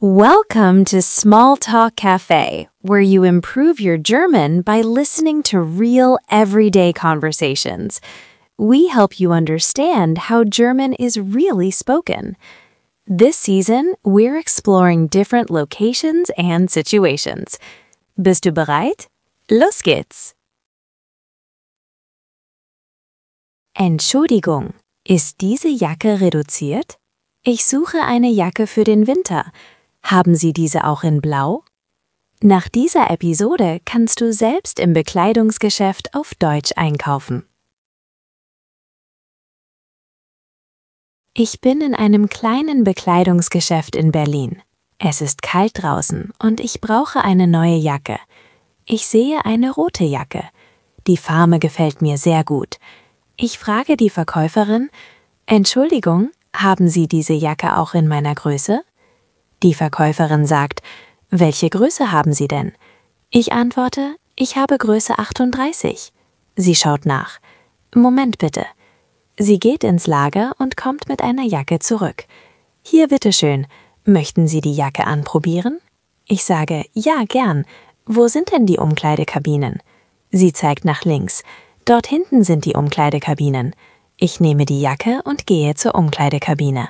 Welcome to Small Talk Cafe, where you improve your German by listening to real, everyday conversations. We help you understand how German is really spoken. This season, we're exploring different locations and situations. Bist du bereit? Los geht's! Entschuldigung, ist diese Jacke reduziert? Ich suche eine Jacke für den Winter. Haben Sie diese auch in Blau? Nach dieser Episode kannst du selbst im Bekleidungsgeschäft auf Deutsch einkaufen. Ich bin in einem kleinen Bekleidungsgeschäft in Berlin. Es ist kalt draußen und ich brauche eine neue Jacke. Ich sehe eine rote Jacke. Die Farbe gefällt mir sehr gut. Ich frage die Verkäuferin: Entschuldigung, haben Sie diese Jacke auch in meiner Größe? Die Verkäuferin sagt: Welche Größe haben Sie denn? Ich antworte: Ich habe Größe 38. Sie schaut nach. Moment bitte. Sie geht ins Lager und kommt mit einer Jacke zurück. Hier, bitteschön. Möchten Sie die Jacke anprobieren? Ich sage: Ja, gern. Wo sind denn die Umkleidekabinen? Sie zeigt nach links. Dort hinten sind die Umkleidekabinen. Ich nehme die Jacke und gehe zur Umkleidekabine.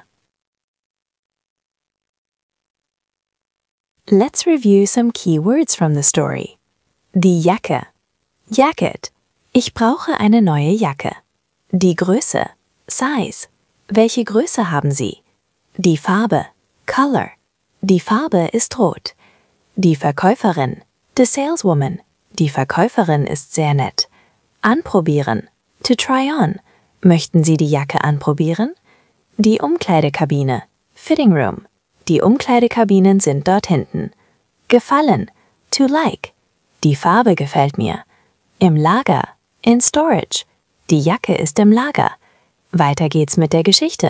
Let's review some key words from the story. Die Jacke. Jacket. Ich brauche eine neue Jacke. Die Größe. Size. Welche Größe haben Sie? Die Farbe. Color. Die Farbe ist rot. Die Verkäuferin. The saleswoman. Die Verkäuferin ist sehr nett. Anprobieren. To try on. Möchten Sie die Jacke anprobieren? Die Umkleidekabine. Fitting room. Die Umkleidekabinen sind dort hinten. Gefallen. To like. Die Farbe gefällt mir. Im Lager. In storage. Die Jacke ist im Lager. Weiter geht's mit der Geschichte.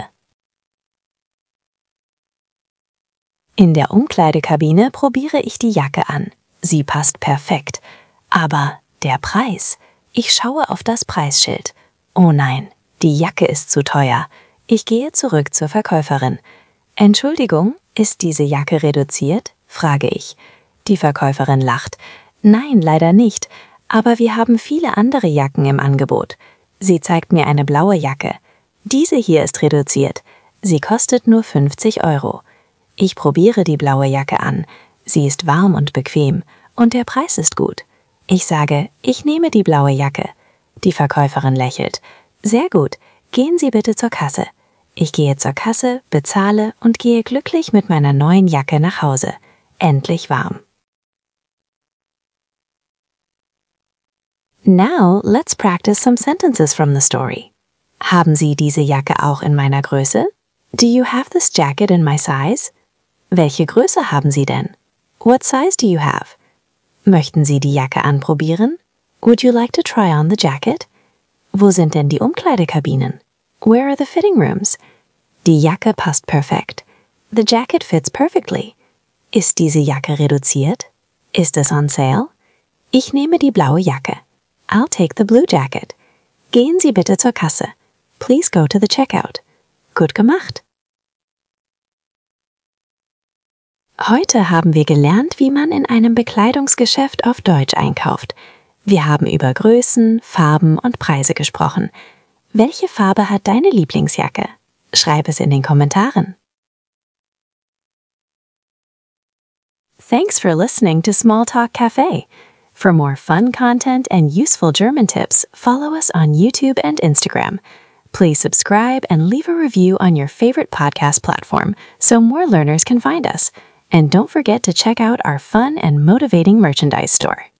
In der Umkleidekabine probiere ich die Jacke an. Sie passt perfekt. Aber der Preis. Ich schaue auf das Preisschild. Oh nein, die Jacke ist zu teuer. Ich gehe zurück zur Verkäuferin. Entschuldigung, ist diese Jacke reduziert? Frage ich. Die Verkäuferin lacht. Nein, leider nicht. Aber wir haben viele andere Jacken im Angebot. Sie zeigt mir eine blaue Jacke. Diese hier ist reduziert. Sie kostet nur 50 €. Ich probiere die blaue Jacke an. Sie ist warm und bequem und der Preis ist gut. Ich sage, ich nehme die blaue Jacke. Die Verkäuferin lächelt. Sehr gut, gehen Sie bitte zur Kasse. Ich gehe zur Kasse, bezahle und gehe glücklich mit meiner neuen Jacke nach Hause. Endlich warm. Now let's practice some sentences from the story. Haben Sie diese Jacke auch in meiner Größe? Do you have this jacket in my size? Welche Größe haben Sie denn? What size do you have? Möchten Sie die Jacke anprobieren? Would you like to try on the jacket? Wo sind denn die Umkleidekabinen? Where are the fitting rooms? Die Jacke passt perfekt. The jacket fits perfectly. Ist diese Jacke reduziert? Ist es on sale? Ich nehme die blaue Jacke. I'll take the blue jacket. Gehen Sie bitte zur Kasse. Please go to the checkout. Gut gemacht. Heute haben wir gelernt, wie man in einem Bekleidungsgeschäft auf Deutsch einkauft. Wir haben über Größen, Farben und Preise gesprochen. Welche Farbe hat deine Lieblingsjacke? Schreib es in den Kommentaren. Thanks for listening to Small Talk Cafe. For more fun content and useful German tips, follow us on YouTube and Instagram. Please subscribe and leave a review on your favorite podcast platform so more learners can find us. And don't forget to check out our fun and motivating merchandise store.